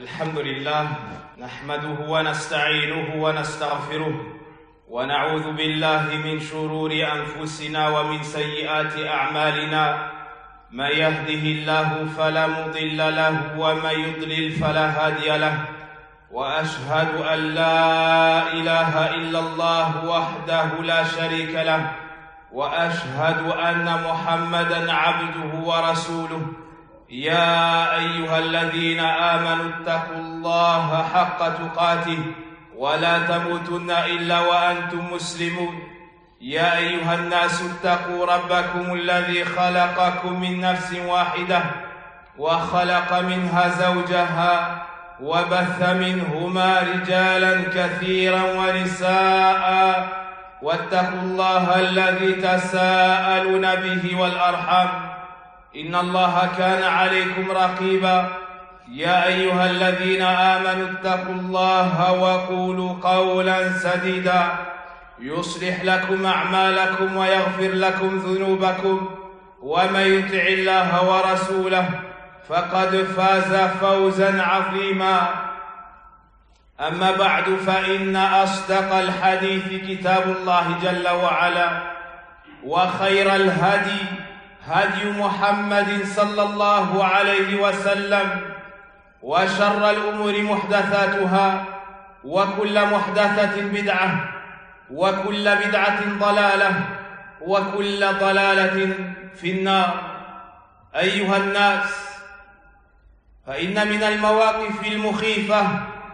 الحمد لله نحمده ونستعينه ونستغفره ونعوذ بالله من شرور أنفسنا ومن سيئات أعمالنا. من يهده الله فلا مضل له ومن يضلل فلا هادي له، وأشهد أن لا إله إلا الله وحده لا شريك له، وأشهد أن محمدًا عبده ورسوله. يا أيها الذين آمنوا اتقوا الله حق تقاته ولا تموتن إلا وأنتم مسلمون. يا أيها الناس اتقوا ربكم الذي خلقكم من نفس واحدة وخلق منها زوجها وبث منهما رجالا كثيرا ونساء، واتقوا الله الذي تساءلون به والأرحام إن الله كان عليكم رقيبا. يا أيها الذين آمنوا اتقوا الله وقولوا قولا سديدا يصلح لكم أعمالكم ويغفر لكم ذنوبكم، ومن يطع الله ورسوله فقد فاز فوزا عظيما. أما بعد، فإن أصدق الحديث كتاب الله جل وعلا، وخير الهدي هدي محمد صلى الله عليه وسلم، وشر الأمور محدثاتها، وكل محدثة بدعة، وكل بدعة ضلالة، وكل ضلالة في النار. أيها الناس، فإن من المواقف المخيفة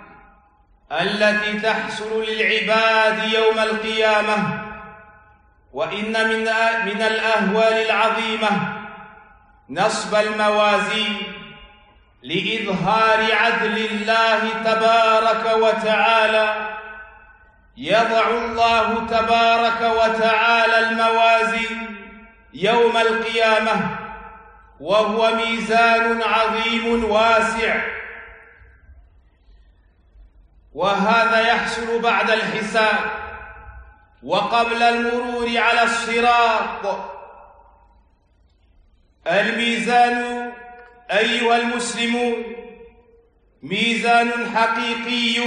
التي تحصل للعباد يوم القيامة، وإن من الأهوال العظيمة نصب الموازين لإظهار عدل الله تبارك وتعالى. يضع الله تبارك وتعالى الموازين يوم القيامة، وهو ميزان عظيم واسع، وهذا يحصل بعد الحساب وقبل المرور على الصراط. الميزان أيها المسلمون ميزان حقيقي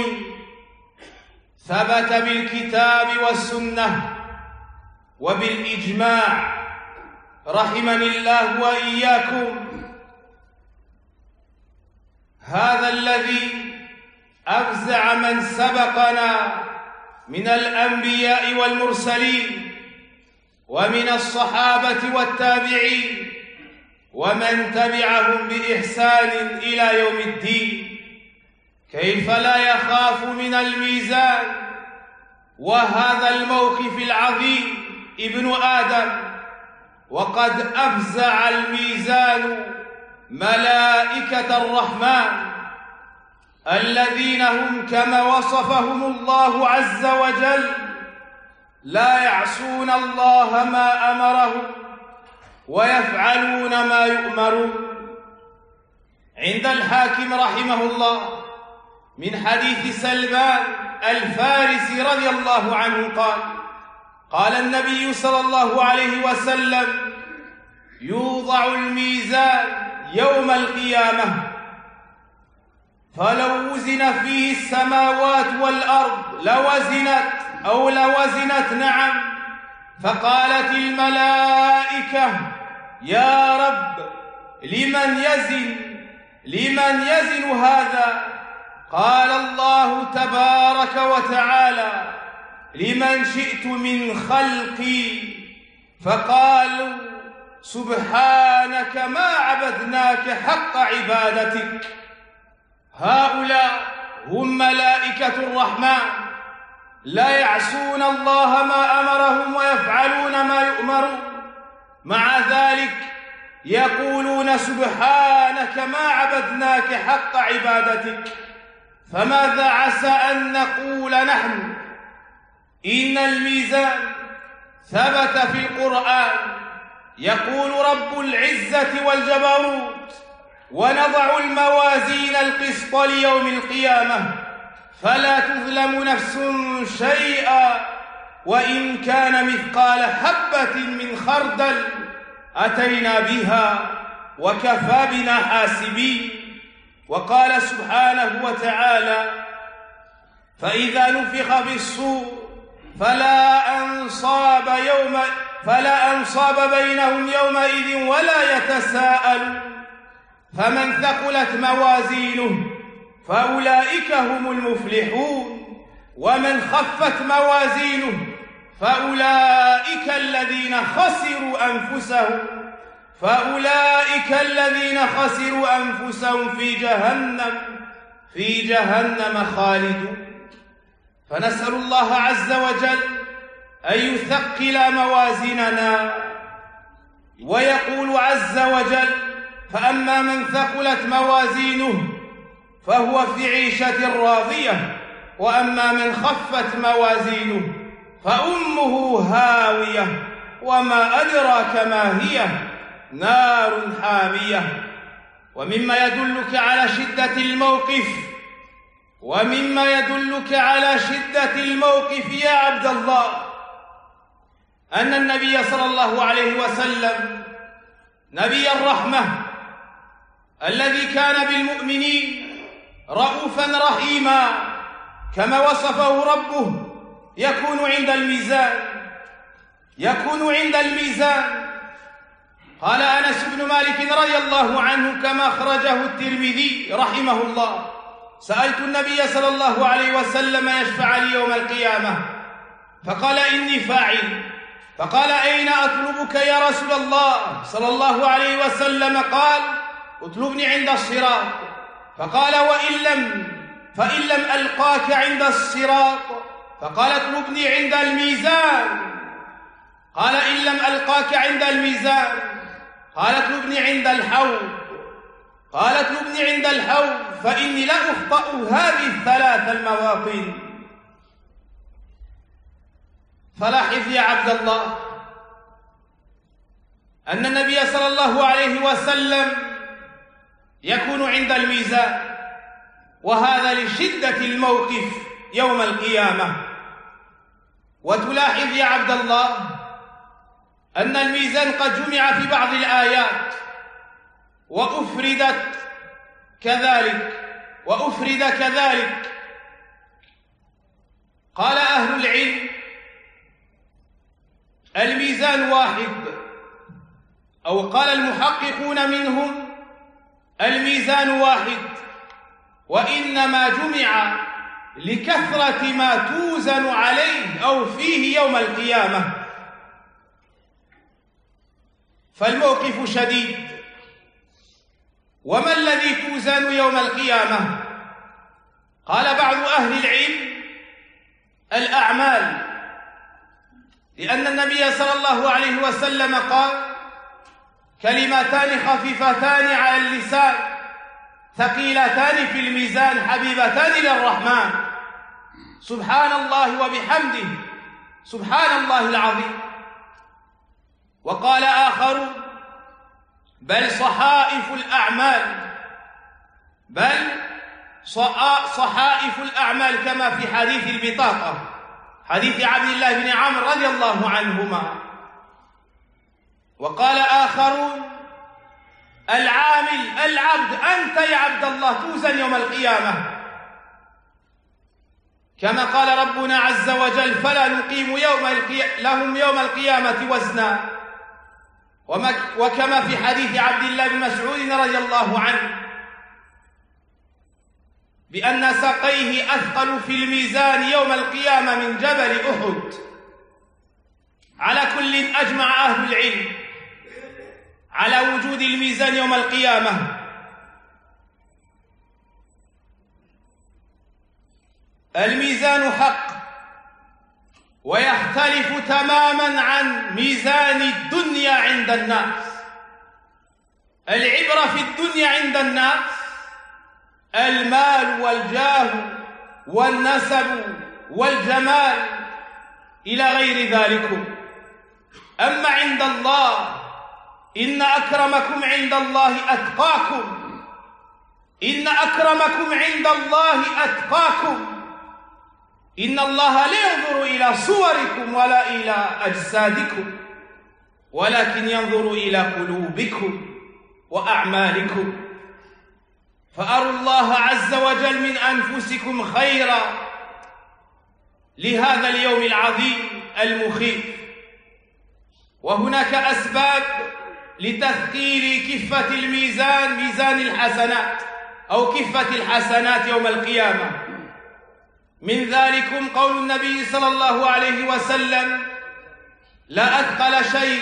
ثبت بالكتاب والسنة وبالإجماع، رحمني الله وإياكم. هذا الذي أفزع من سبقنا من الأنبياء والمرسلين، ومن الصحابة والتابعين، ومن تبعهم بإحسان إلى يوم الدين. كيف لا يخاف من الميزان وهذا الموقف العظيم ابن آدم؟ وقد أفزع الميزان ملائكة الرحمن الذين هم كما وصفهم الله عز وجل لا يعصون الله ما أمرهم ويفعلون ما يؤمرون. عند الحاكم رحمه الله من حديث سلمان الفارسي رضي الله عنه قال النبي صلى الله عليه وسلم: يوضع الميزان يوم القيامة، فلو وزن فيه السماوات والأرض لوزنت نعم. فقالت الملائكة: يا رب، لمن يزن هذا؟ قال الله تبارك وتعالى: لمن شئت من خلقي. فقالوا: سبحانك ما عبدناك حق عبادتك. هؤلاء هم ملائكة الرحمن لا يعصون الله ما أمرهم ويفعلون ما يؤمرون، مع ذلك يقولون: سبحانك ما عبدناك حق عبادتك. فماذا عسى أن نقول نحن؟ إن الميزان ثبت في القرآن، يقول رب العزة والجبروت: ونضع الموازين القسط ليوم القيامة فلا تظلم نفس شيئا وإن كان مثقال حبة من خردل أتينا بها وكفى بنا حاسبين. وقال سبحانه وتعالى: فإذا نفخ في الصور فلا أنصاب بينهم يومئذ ولا يتساءلون فمن ثقلت موازينه فأولئك هم المفلحون ومن خفت موازينه فأولئك الذين خسروا أنفسهم في جهنم خالدون. فنسأل الله عز وجل أن يثقل موازيننا، ويقول عز وجل: فأما من ثقلت موازينه فهو في عيشة راضية وأما من خفت موازينه فأمه هاوية وما أدراك ما هي نار حامية. ومما يدلك على شدة الموقف يا عبد الله أن النبي صلى الله عليه وسلم نبي الرحمة الذي كان بالمؤمنين رؤوفا رحيما كما وصفه ربه يكون عند الميزان. قال أنس بن مالك رضي الله عنه كما أخرجه الترمذي رحمه الله: سألت النبي صلى الله عليه وسلم يشفع لي يوم القيامة فقال: إني فاعل. فقال: أين أطلبك يا رسول الله صلى الله عليه وسلم؟ قال: اطلبني عند الصراط. فقال: فإن لم ألقاك عند الصراط؟ فقال: اطلبني عند الميزان. قال: إن لم ألقاك عند الميزان؟ قال: اطلبني عند الحوض. قال: اطلبني عند الحوض فإني لا أخطأ هذه الثلاث المواطن. فلاحظ يا عبد الله أن النبي صلى الله عليه وسلم يكون عند الميزان، وهذا لشدة الموقف يوم القيامة. وتلاحظ يا عبد الله أن الميزان قد جمع في بعض الآيات وأفرد كذلك. قال أهل العلم: الميزان واحد، أو قال المحققون منهم: الميزان واحد، وإنما جمع لكثرة ما توزن عليه أو فيه يوم القيامة. فالموقف شديد. وما الذي توزن يوم القيامة؟ قال بعض أهل العلم: الأعمال، لأن النبي صلى الله عليه وسلم قال: كلمتان خفيفتان على اللسان ثقيلتان في الميزان حبيبتان للرحمن سبحان الله وبحمده سبحان الله العظيم. وقال آخر: بل صحائف الأعمال كما في حديث البطاقة، حديث عبد الله بن عمرو رضي الله عنهما. وقال آخرون: العبد أنت يا عبد الله توزن يوم القيامة، كما قال ربنا عز وجل: فلا نقيم لهم يوم القيامة وزنا. وكما في حديث عبد الله بن مسعود رضي الله عنه بأن ساقيه أثقل في الميزان يوم القيامة من جبل أحد. على كل أجمع أهل العلم على وجود الميزان يوم القيامة. الميزان حق، ويختلف تماما عن ميزان الدنيا عند الناس. العبرة في الدنيا عند الناس المال والجاه والنسب والجمال إلى غير ذلك. أما عند الله: إن أكرمكم عند الله أتقاكم، إن أكرمكم عند الله أتقاكم. إن الله لا ينظر إلى صوركم ولا إلى أجسادكم، ولكن ينظر إلى قلوبكم وأعمالكم. فأروا الله عز وجل من أنفسكم خيرا لهذا اليوم العظيم المخيف. وهناك أسباب لتثقيل كفة الميزان، ميزان الحسنات أو كفة الحسنات يوم القيامة. من ذلكم قول النبي صلى الله عليه وسلم: لا أثقل شيء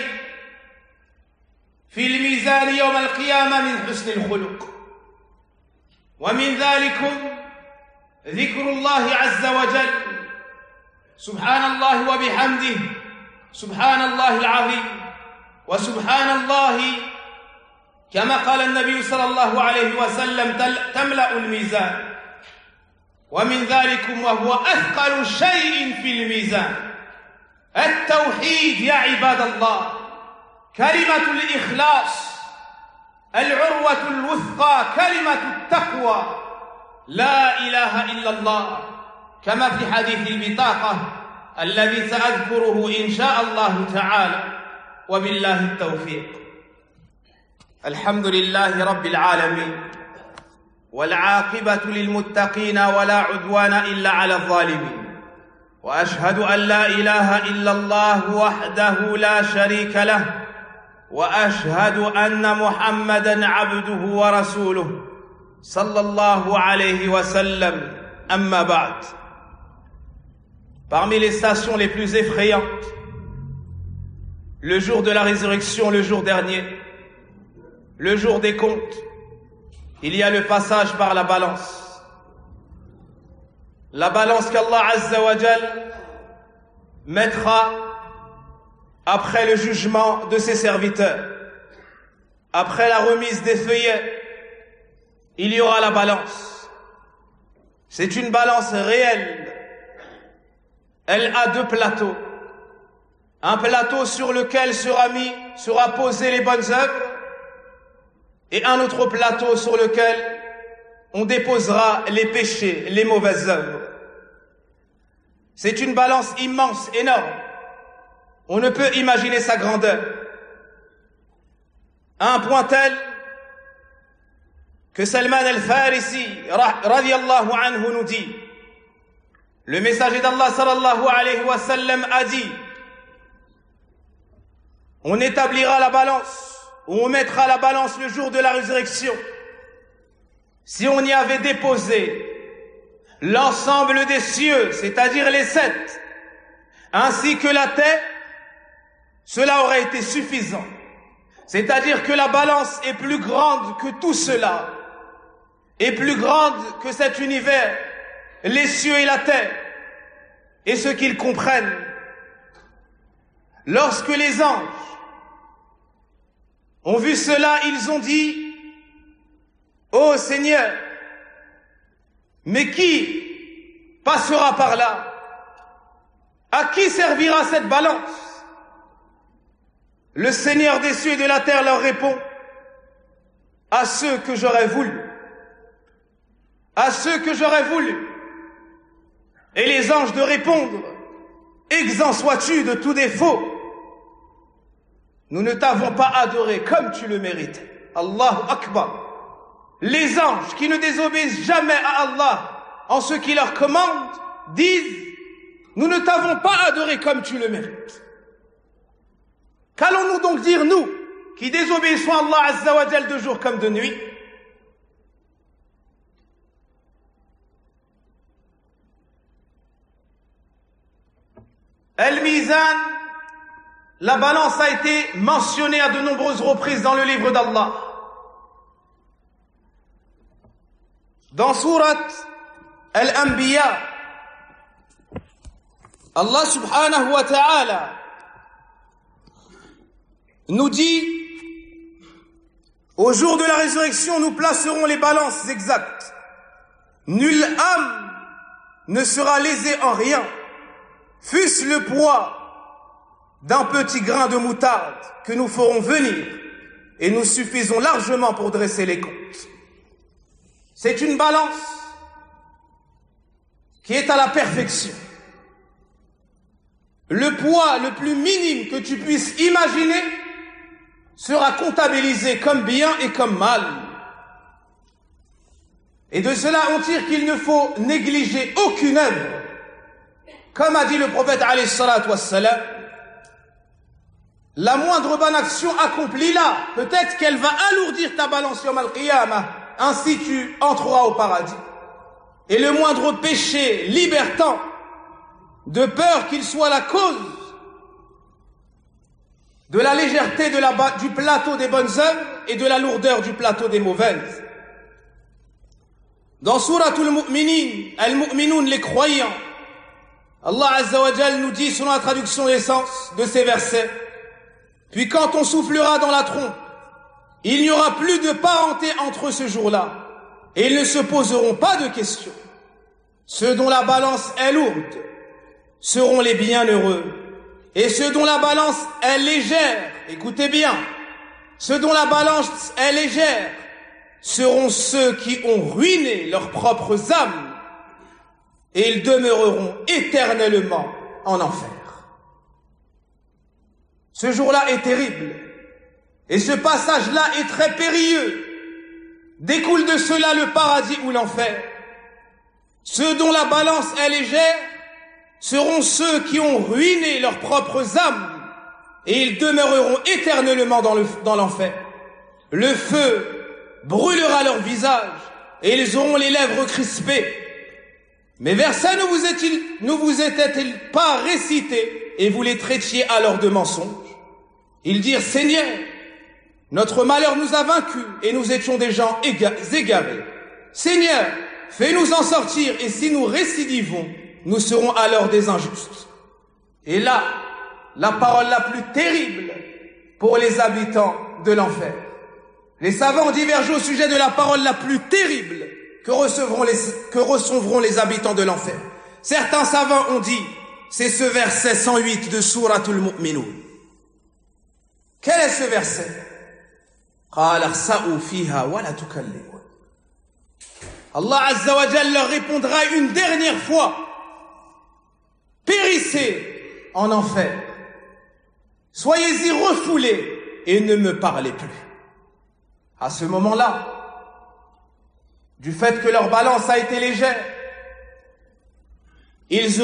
في الميزان يوم القيامة من حسن الخلق. ومن ذلكم ذكر الله عز وجل، سبحان الله وبحمده، سبحان الله العظيم، وسبحان الله كما قال النبي صلى الله عليه وسلم تملأ الميزان. ومن ذلكم وهو أثقل شيء في الميزان التوحيد يا عباد الله، كلمة الإخلاص، العروة الوثقى، كلمة التقوى، لا إله إلا الله، كما في حديث البطاقة الذي سأذكره إن شاء الله تعالى، وبالله التوفيق. الحمد لله رب العالمين، والعاقبة للمتقين ولا عدوان إلا على الظالمين، وأشهد أن لا إله إلا الله وحده لا شريك له، وأشهد أن محمدًا عبده ورسوله صلى الله عليه وسلم. أما بعد. Parmi les stations les plus effrayantes, le jour de la résurrection, le jour dernier, le jour des comptes, il y a le passage par la balance. La balance qu'Allah Azza wa Jal mettra après le jugement de ses serviteurs. Après la remise des feuillets, il y aura la balance. C'est une balance réelle. Elle a deux plateaux. Un plateau sur lequel sera posé les bonnes œuvres, et un autre plateau sur lequel on déposera les péchés, les mauvaises œuvres. C'est une balance immense, énorme. On ne peut imaginer sa grandeur. À un point tel que Salman al-Farisi, radiyallahu anhu, nous dit, le messager d'Allah sallallahu alayhi wa sallam a dit: on établira la balance, ou on mettra la balance le jour de la résurrection. Si on y avait déposé l'ensemble des cieux, c'est-à-dire les 7, ainsi que la terre, cela aurait été suffisant. C'est-à-dire que la balance est plus grande que tout cela, est plus grande que cet univers, les cieux et la terre, et ce qu'ils comprennent. Lorsque les anges ont vu cela, ils ont dit: ô Seigneur, mais qui passera par là? À qui servira cette balance? Le Seigneur des cieux et de la terre leur répond: à ceux que j'aurais voulu. À ceux que j'aurais voulu. Et les anges de répondre: exempt sois-tu de tout défaut. Nous ne t'avons pas adoré comme tu le mérites. Allahu Akbar. Les anges qui ne désobéissent jamais à Allah en ce qu'il leur commande disent: nous ne t'avons pas adoré comme tu le mérites. Qu'allons-nous donc dire, nous, qui désobéissons à Allah Azza wa Jal de jour comme de nuit? Al-Mizan, la balance a été mentionnée à de nombreuses reprises dans le livre d'Allah. Dans Surat Al-Anbiya, Allah subhanahu wa ta'ala nous dit: au jour de la résurrection, nous placerons les balances exactes. Nulle âme ne sera lésée en rien, fût-ce le poids d'un petit grain de moutarde que nous ferons venir, et nous suffisons largement pour dresser les comptes. C'est une balance qui est à la perfection. Le poids le plus minime que tu puisses imaginer sera comptabilisé comme bien et comme mal. Et de cela, on tire qu'il ne faut négliger aucune œuvre. Comme a dit le prophète alayhi salatu wassalam, la moindre bonne action accomplie là, peut-être qu'elle va alourdir ta balance yawm al-qiyamah, ainsi tu entreras au paradis. Et le moindre péché libertant, de peur qu'il soit la cause de la légèreté du plateau des bonnes œuvres et de la lourdeur du plateau des mauvaises. Dans Souratul Mu'minin, Al-Mu'minoun, les croyants, Allah Azza wa Jal nous dit, selon la traduction d'essence de ces versets, puis quand on soufflera dans la trompe, il n'y aura plus de parenté entre eux ce jour-là, et ils ne se poseront pas de questions. Ceux dont la balance est lourde seront les bienheureux, et ceux dont la balance est légère, écoutez bien, ceux dont la balance est légère seront ceux qui ont ruiné leurs propres âmes, et ils demeureront éternellement en enfer. Ce jour-là est terrible, et ce passage-là est très périlleux. Découle de cela le paradis ou l'enfer. Ceux dont la balance est légère seront ceux qui ont ruiné leurs propres âmes, et ils demeureront éternellement dans l'enfer. Le feu brûlera leur visage, et ils auront les lèvres crispées. Mes versets ne vous étaient-ils pas récités, et vous les traitiez alors de mensonges? Ils dirent, Seigneur, notre malheur nous a vaincus, et nous étions des gens égarés. Seigneur, fais-nous en sortir, et si nous récidivons, nous serons alors des injustes. Et là, la parole la plus terrible pour les habitants de l'enfer. Les savants divergent au sujet de la parole la plus terrible que recevront les habitants de l'enfer. Certains savants ont dit, c'est ce verset 108 de Souratul Mu'minoun. Quel est ce verset? Allah Azza wa Jalla leur répondra une dernière fois, périssez en enfer, soyez-y refoulés et ne me parlez plus. À ce moment-là, du fait que leur balance a été légère, ils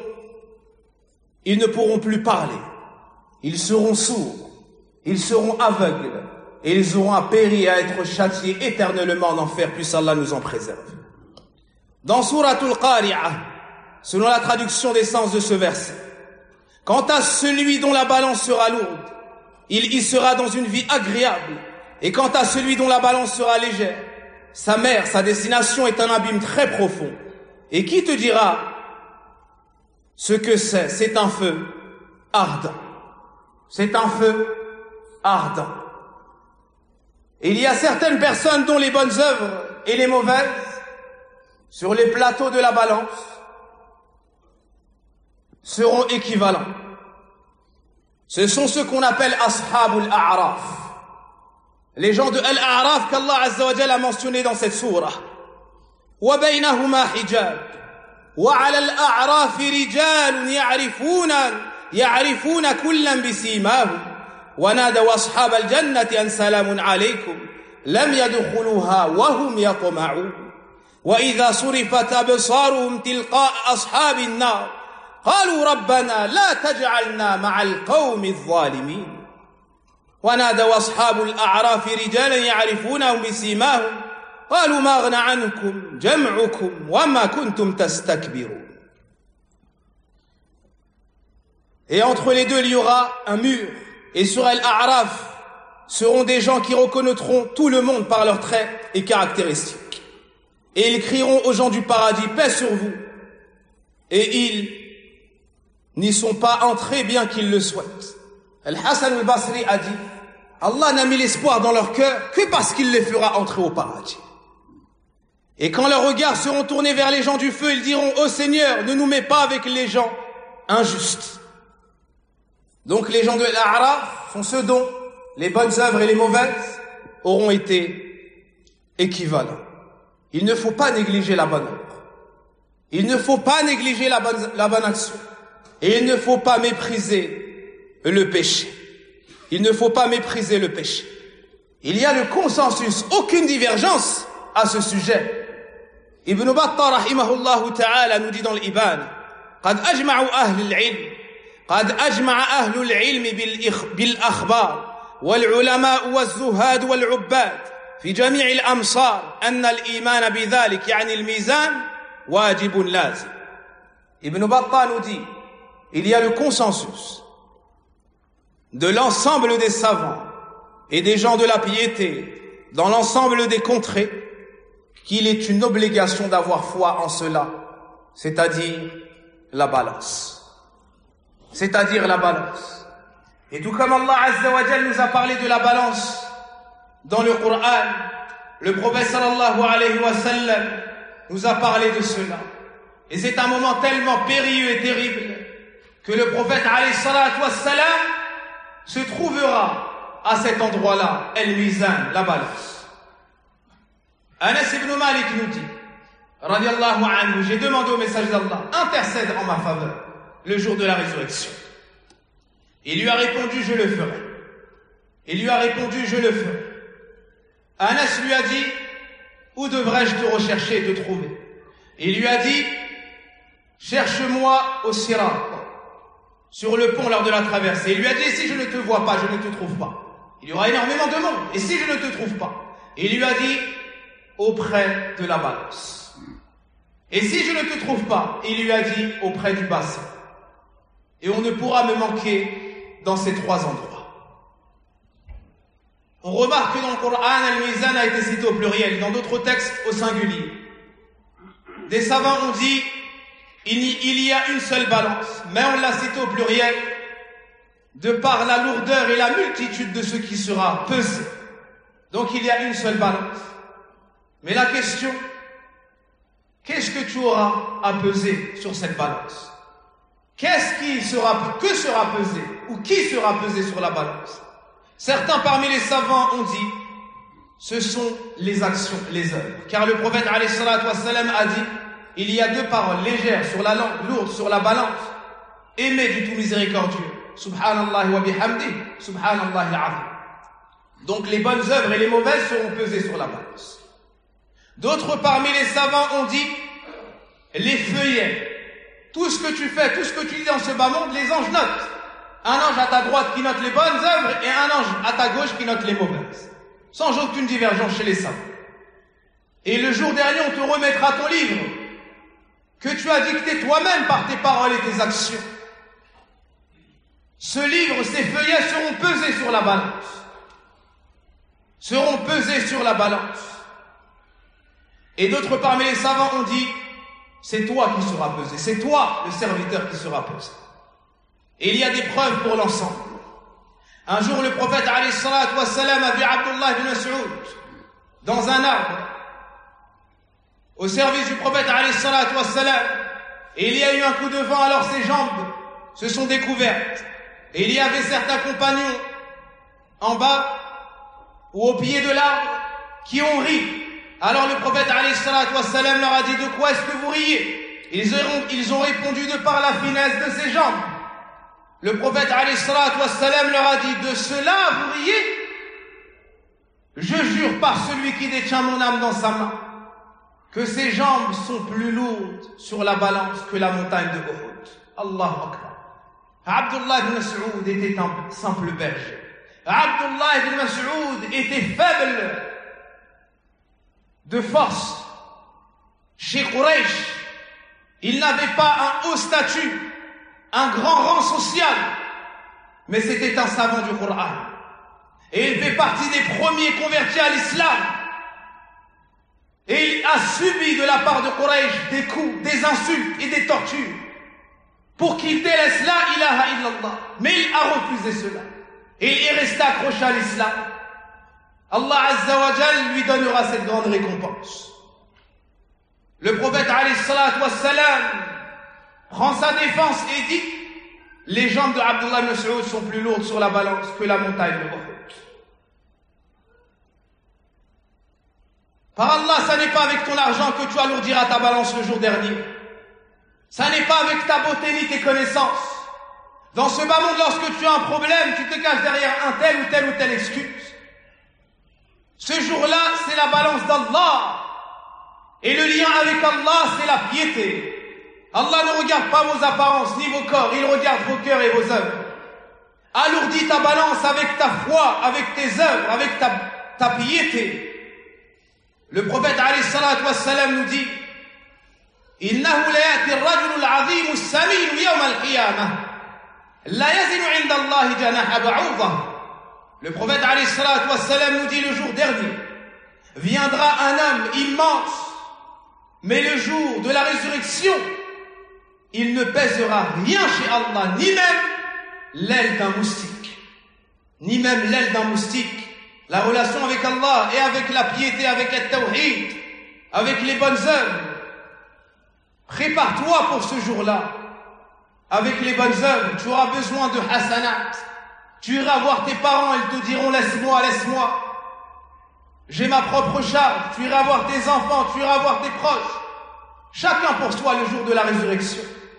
ne pourront plus parler, ils seront sourds, ils seront aveugles, et ils auront à périr et à être châtiés éternellement en enfer, puisse Allah nous en préserve. Dans Souratul Qari'ah, selon la traduction des sens de ce verset, quant à celui dont la balance sera lourde, il y sera dans une vie agréable, et quant à celui dont la balance sera légère, sa mère, sa destination est un abîme très profond. Et qui te dira ce que c'est? C'est un feu ardent. C'est un feu ardent. Et il y a certaines personnes dont les bonnes œuvres et les mauvaises, sur les plateaux de la balance, seront équivalents. Ce sont ceux qu'on appelle Ashabul A'raf. Les gens de Al-A'raf qu'Allah Azza wa Jalla a mentionné dans cette sourate. Wa baynahuma hijab. Wa 'ala al-a'raf rijalun ya'rifuna kullan bisimahum. Wa nadaw ashab al-jannati an salamun 'alaykum lam yadkhuluha wa hum yatma'un. Wa idha surifat absaruhum tilqa'a ashabi an-nar qalu rabbana la taj'alna ma'a al-qawmi adh-dhalimin. ونادوا أصحاب الأعراف رجالا يعرفونهم بسيماهم قالوا ما أغنى عنكم جمعكم وما كنتم تستكبرون. Et entre les deux il y aura un mur, et sur Al-A'raf seront des gens qui reconnaîtront tout le monde par leurs traits et caractéristiques, et ils crieront aux gens du paradis, paix sur vous, et ils n'y sont pas entrés bien qu'ils le souhaitent. Al-Hassan al-Basri a dit, Allah n'a mis l'espoir dans leur cœur que parce qu'il les fera entrer au paradis. Et quand leurs regards seront tournés vers les gens du feu, ils diront, ô Seigneur, ne nous mets pas avec les gens injustes. Donc les gens de l'A'raf sont ceux dont les bonnes œuvres et les mauvaises auront été équivalents. Il ne faut pas négliger la bonne œuvre. Il ne faut pas négliger la bonne action. Et il ne faut pas mépriser le péché. Il ne faut pas mépriser le péché. Il y a le consensus, aucune divergence à ce sujet. Ibn Battah rahimahullah ta'ala nous dit dans l'Ibana قد أجمع أهل العلم بالأخبار والعلماء والزهاد والعباد في جميع الأمصار أن الإيمان بذلك يعني الميزان واجب لازم. Ibn Battah nous dit, il y a le consensus de l'ensemble des savants et des gens de la piété dans l'ensemble des contrées qu'il est une obligation d'avoir foi en cela, c'est-à-dire la balance. C'est-à-dire la balance. Et tout comme Allah Azza wa Jal nous a parlé de la balance dans le Coran, le prophète sallallahu alayhi wa sallam nous a parlé de cela. Et c'est un moment tellement périlleux et terrible que le prophète alayhi salatu wa sallam se trouvera à cet endroit-là, el-mizan, la balance. Anas ibn Malik nous dit, radiallahu anhu, j'ai demandé au message d'Allah, intercède en ma faveur le jour de la résurrection. Il lui a répondu, je le ferai. Il lui a répondu, je le ferai. Anas lui a dit, où devrais-je te rechercher et te trouver? Il lui a dit, cherche-moi au Sirat, sur le pont lors de la traversée. Il lui a dit, si je ne te vois pas, je ne te trouve pas. Il y aura énormément de monde. Et si je ne te trouve pas? Il lui a dit, auprès de la balance. Et si je ne te trouve pas? Il lui a dit, auprès du bassin. Et on ne pourra me manquer dans ces trois endroits. On remarque que dans le Coran, al-mizan a été cité au pluriel, dans d'autres textes au singulier. Des savants ont dit, il y a une seule balance, mais on l'a cité au pluriel, de par la lourdeur et la multitude de ce qui sera pesé. Donc il y a une seule balance. Mais la question, qu'est-ce que tu auras à peser sur cette balance? Que sera pesé ou qui sera pesé sur la balance? Certains parmi les savants ont dit, ce sont les actions, les œuvres. Car le prophète alayhi salatu wassalam a dit, il y a deux paroles légères sur la langue, lourdes sur la balance, aimées du tout miséricordieux. Subhanallah wa bihamdi, subhanallah al-azim. Donc les bonnes œuvres et les mauvaises seront pesées sur la balance. D'autres parmi les savants ont dit, les feuillets, tout ce que tu fais, tout ce que tu dis dans ce bas monde, les anges notent. Un ange à ta droite qui note les bonnes œuvres et un ange à ta gauche qui note les mauvaises. Sans aucune divergence chez les savants. Et le jour dernier, on te remettra ton livre que tu as dicté toi-même par tes paroles et tes actions. Ce livre, ces feuillets seront pesés sur la balance. Seront pesés sur la balance. Et d'autres parmi les savants ont dit, c'est toi qui seras pesé, c'est toi le serviteur qui sera pesé. Et il y a des preuves pour l'ensemble. Un jour, le prophète alayhi salatu wassalam a vu Abdullah ibn Mas'ud dans un arbre au service du prophète alayhi salatu wassalam, et il y a eu un coup de vent, alors ses jambes se sont découvertes et il y avait certains compagnons en bas ou au pied de l'arbre qui ont ri. Alors le prophète alayhi salatu wassalam leur a dit, de quoi est-ce que vous riez? Ils ont répondu, de par la finesse de ses jambes. Le prophète alayhi salatu wassalam leur a dit, de cela vous riez? Je jure par celui qui détient mon âme dans sa main que ses jambes sont plus lourdes sur la balance que la montagne de Uhud. Allahu Akbar. Abdullah ibn Mas'ud était un simple berger. Abdullah ibn Mas'ud était faible de force. Chez Quraysh, il n'avait pas un haut statut, un grand rang social, mais c'était un savant du Coran. Et il fait partie des premiers convertis à l'islam. Et il a subi de la part de Quraysh des coups, des insultes et des tortures pour qu'il délaisse la ilaha illallah. Mais il a refusé cela. Et il est resté accroché à l'islam. Allah Azza wa Jal lui donnera cette grande récompense. Le prophète alayhi salatu wassalam prend sa défense et dit, les jambes de Abdullah ibn Mas'ud sont plus lourdes sur la balance que la montagne de Uhud. Par Allah, ça n'est pas avec ton argent que tu alourdiras ta balance le jour dernier. Ça n'est pas avec ta beauté ni tes connaissances. Dans ce bas monde, lorsque tu as un problème, tu te caches derrière un tel ou telle excuse. Ce jour-là, c'est la balance d'Allah Et le lien avec Allah, c'est la piété. Allah ne regarde pas vos apparences ni vos corps, il regarde vos cœurs et vos œuvres. Alourdis ta balance avec ta foi, avec tes œuvres, avec ta piété. Le prophète alayhi salatu wassalam nous dit: Innahu la ya'ti ar-rajulu al-'azim as-samin yawm al-qiyamah la yazinu 'inda Allah janaha ba'udah. Le prophète alayhi salatu wassalam nous dit: le jour dernier viendra un homme immense, mais le jour de la résurrection, il ne pèsera rien chez Allah, ni même l'aile d'un moustique. Ni même l'aile d'un moustique. La relation avec Allah et avec la piété, avec le tawhid, avec les bonnes œuvres. Prépare-toi pour ce jour-là. Avec les bonnes œuvres, tu auras besoin de hasanat. Tu iras voir tes parents, ils te diront: laisse-moi, laisse-moi. J'ai ma propre charge. Tu iras voir tes enfants, tu iras voir tes proches. Chacun pour soi le jour de la résurrection.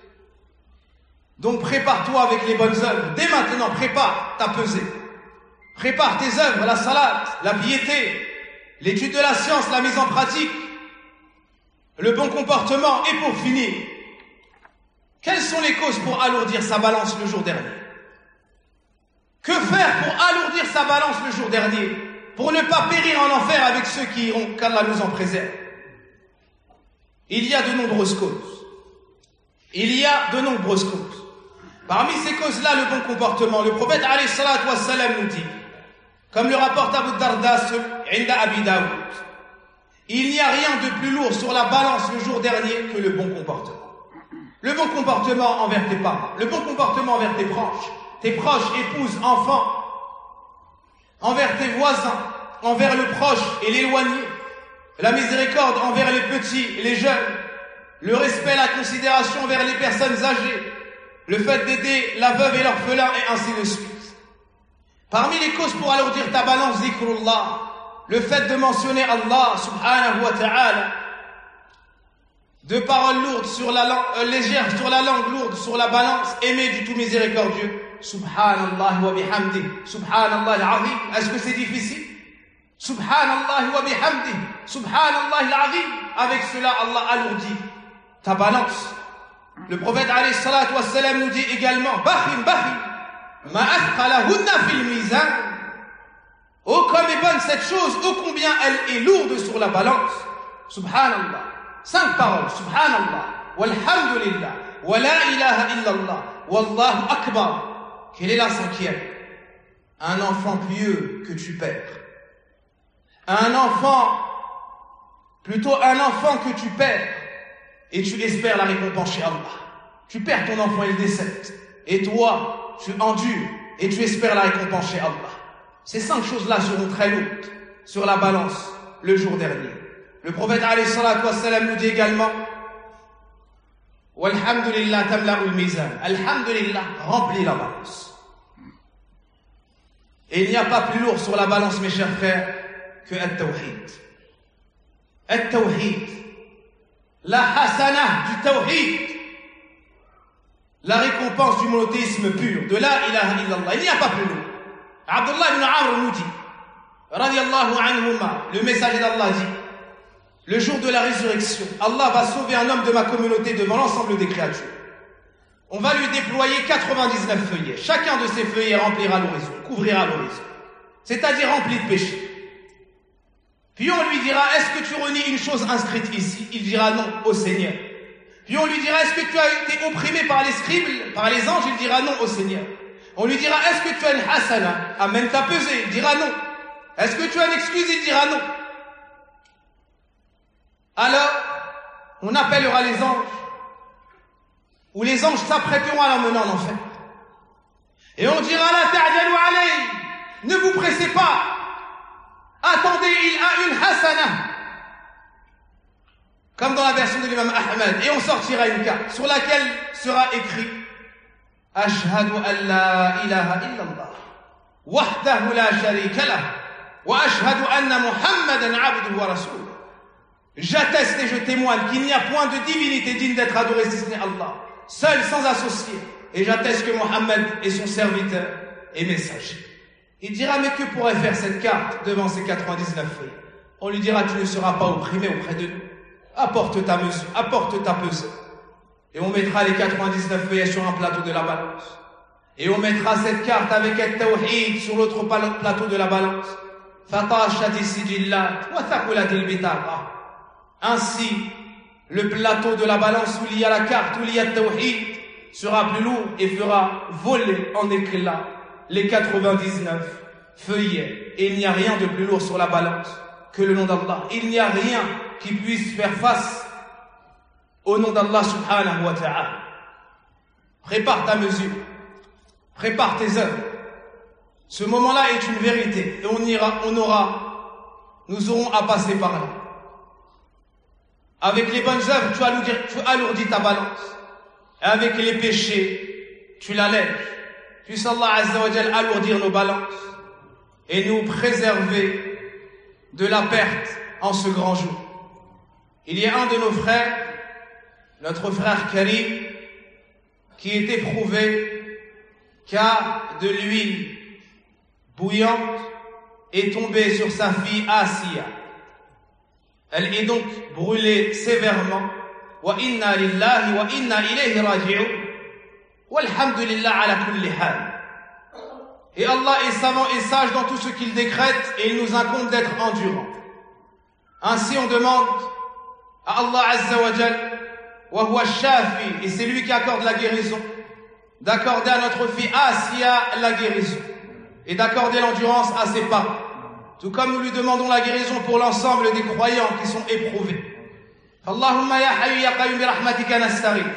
Donc prépare-toi avec les bonnes œuvres. Dès maintenant, prépare ta pesée. Prépare tes œuvres, la salat, la piété, l'étude de la science, la mise en pratique, le bon comportement. Et pour finir, quelles sont les causes pour alourdir sa balance le jour dernier? Que faire pour alourdir sa balance le jour dernier? Pour ne pas périr en enfer avec ceux qui iront, qu'Allah nous en préserve. Il y a de nombreuses causes. Il y a de nombreuses causes. Parmi ces causes-là, le bon comportement. Le prophète alayhi salatu wassalam nous dit, comme le rapporte Abu Darda Inda Abi Daoud, il n'y a rien de plus lourd sur la balance le jour dernier que le bon comportement. Le bon comportement envers tes parents, le bon comportement envers tes proches, épouses, enfants, envers tes voisins, envers le proche et l'éloigné, la miséricorde envers les petits et les jeunes, le respect, la considération envers les personnes âgées, le fait d'aider la veuve et l'orphelin, et ainsi de suite. Parmi les causes pour alourdir ta balance, zikrullah, le fait de mentionner Allah subhanahu wa ta'ala, de paroles lourdes sur la langue, légères sur la langue, lourde sur la balance, aimée du tout miséricordieux. Subhanallah wa bihamdi, subhanallah al-azim. Est-ce que c'est difficile? Subhanallah wa bihamdi, subhanallah al-azim. Avec cela, Allah alourdit ta balance. Le prophète alayhi salatu wassalam nous dit également: Bakhim, bakhim, ma athqalahunna fil mizan. Oh, comme est bonne cette chose, oh combien elle est lourde sur la balance. Subhanallah. 5 paroles. Subhanallah. Walhamdulillah. Wa la ilaha illallah. Wallahu akbar. Quelle est la 5e? Un enfant pieux que tu perds. Un enfant que tu perds. Et tu espères la récompense chez Allah. Tu perds ton enfant, il décède. Et toi, tu endures et tu espères la récompense chez Allah. Ces 5 choses-là seront très lourdes sur la balance le jour dernier. Le prophète alayhi salatu wassalam nous dit également: Walhamdulillah tamla'ul mizan. Alhamdulillah remplit la balance. Et il n'y a pas plus lourd sur la balance, mes chers frères, que at-tawhid. At-tawhid. La hasana du tawhid, la récompense du monothéisme pur, de la ilaha illallah. Il n'y a pas plus lourd. Abdullah ibn Amr nous dit, radiyallahu anhuma, le messager d'Allah dit: le jour de la résurrection, Allah va sauver un homme de ma communauté devant l'ensemble des créatures. On va lui déployer 99 feuillets. Chacun de ces feuillets remplira l'horizon, couvrira l'horizon. C'est-à-dire rempli de péchés. Puis on lui dira: est-ce que tu renies une chose inscrite ici? Il dira non au Seigneur. Puis on lui dira: est-ce que tu as été opprimé par les scribes, par les anges? Il dira non au Seigneur. On lui dira: est-ce que tu as une hasana? Amène ta pesée. Il dira non. Est-ce que tu as une excuse? Il dira non. Alors, on appellera les anges, ou les anges s'apprêteront à l'emmener en enfer. Et on dira: la ta'jalu alayhi, ne vous pressez pas. Attendez, il a une hasana. Comme dans la version de l'imam Ahmed. Et on sortira une carte sur laquelle sera écrit: Ashhadu an la ilaha illallah, wahdahu la sharika lah, wa ashhadu anna Muhammadan abduhu wa rasuluh. J'atteste et je témoigne qu'il n'y a point de divinité digne d'être adorée si ce n'est Allah, seul, sans associé. Et j'atteste que Mohammed est son serviteur et messager. Il dira: mais que pourrait faire cette carte devant ces 99 feuilles? On lui dira: tu ne seras pas opprimé auprès de nous. apporte ta mesure, apporte ta pesée. Et on mettra les 99 feuillets sur un plateau de la balance. Et on mettra cette carte avec el tawhid sur l'autre plateau de la balance. Ainsi, le plateau de la balance où il y a la carte, où il y a le tawhid, sera plus lourd et fera voler en éclats les 99 feuillets. Et il n'y a rien de plus lourd sur la balance que le nom d'Allah. Il n'y a rien qui puisse faire face au nom d'Allah subhanahu wa ta'ala. Prépare ta mesure. Prépare tes œuvres. Ce moment-là est une vérité. Et nous aurons à passer par là. Avec les bonnes œuvres, tu alourdis ta balance. Et avec les péchés, tu l'allèges. Puisse Allah Azza wa Jal alourdir nos balances et nous préserver de la perte en ce grand jour. Il y a un de nos frères, notre frère Karim, qui est éprouvé car de l'huile bouillante est tombée sur sa fille Asiya. Elle est donc brûlée sévèrement. Wa inna lillahi wa inna ilayhi raji'un. Walhamdulillah ala kulli hal. Et Allah est savant et sage dans tout ce qu'il décrète et il nous incombe d'être endurants. Ainsi on demande à Allah Azza wa Jal, wa huwa shafi, et c'est lui qui accorde la guérison, d'accorder à notre fille Asiya la guérison et d'accorder l'endurance à ses parents. Tout comme nous lui demandons la guérison pour l'ensemble des croyants qui sont éprouvés. Allahumma ya hayyu ya qayyum bi rahmatika nastaghith.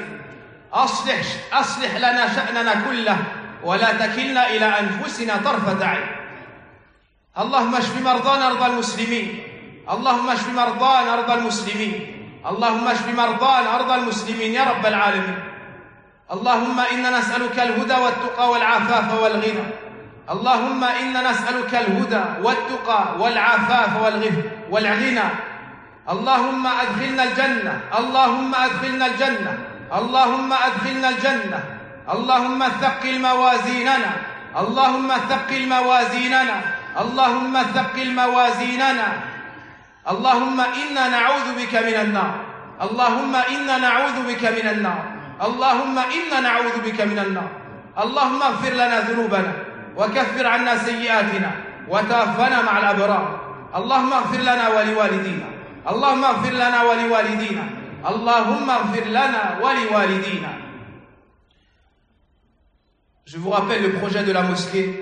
أصلح لنا شأننا كله ولا تكلنا إلى أنفسنا طرفة عين. اللهم اشف مرضانا مرضى المسلمين. اللهم اشف مرضانا مرضى المسلمين. اللهم اشف مرضانا مرضى المسلمين يا رب العالمين. اللهم إنا نسألك الهدى والتقى والعفاف والغنى. اللهم إنا نسألك الهدى والتقى والعفاف والغنى. اللهم أدخلنا الجنة. اللهم أدخلنا الجنة. اللهم أدخلنا الجنة. اللهم ثقل موازيننا. اللهم ثقل موازيننا. اللهم ثقل موازيننا. اللهم إنا نعوذ بك من النار. اللهم إنا نعوذ بك من النار. اللهم إنا نعوذ بك من النار. اللهم اغفر لنا ذنوبنا وكفر عنا سيئاتنا وتوفنا مع الأبرار. اللهم اغفر لنا ولوالدينا. اللهم اغفر لنا ولوالدينا. اللهم اغفر لنا ولوالدينا. Je vous rappelle le projet de la mosquée.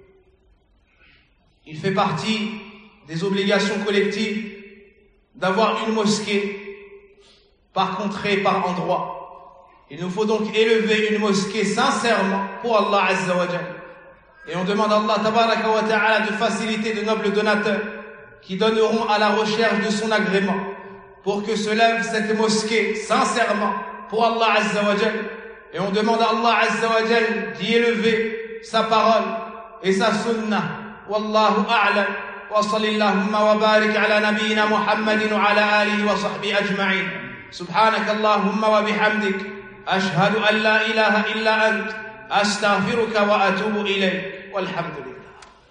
Il fait partie des obligations collectives d'avoir une mosquée par contrée, par endroit. Il nous faut donc élever une mosquée sincèrement pour Allah Azza wa Jal. Et on demande à Allah Tabaraka wa Ta'ala de faciliter de nobles donateurs qui donneront à la recherche de son agrément pour que se lève cette mosquée sincèrement pour Allah Azza wa Jal. Et on demande à Allah Azza wa Jal d'y élever sa parole et sa sunnah. Wallahu a'lam. Wa sallallahu wa barik ala nabiyyina Muhammadin wa ala alihi wa sahbihi ajma'in. Subhanak Allahumma wa bihamdik. Ashhadu an la ilaha illa ant. Astaghfiruka wa atubu ilayk. Walhamdulillah.